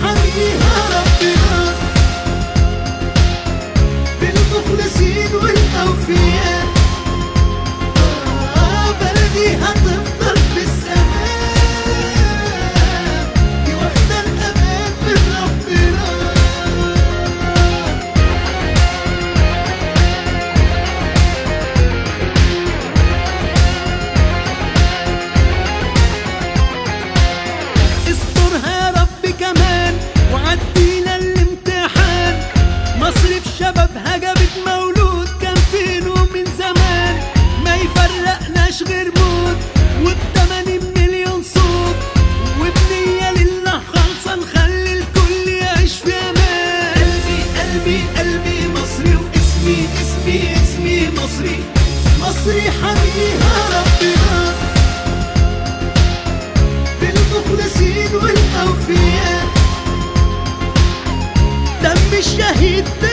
حميها ربنا بالمخلصين والأوفياء. بلدي هتفضل في السماء، دي واخدة الأمان من ربنا. استرها يا رب كمان وعدينا الامتحان. مصر في شبابها جابت مولود كان فينه من زمان، ما يفرقناش غير موت وب80 مليون صوت، وبنية لله خالصة نخلي الكل يعيش في امان. قلبي قلبي قلبي مصري، واسمي اسمي اسمي مصري. مصري حميها ربنا بالمخلصين والأوفياء. دم الشهيد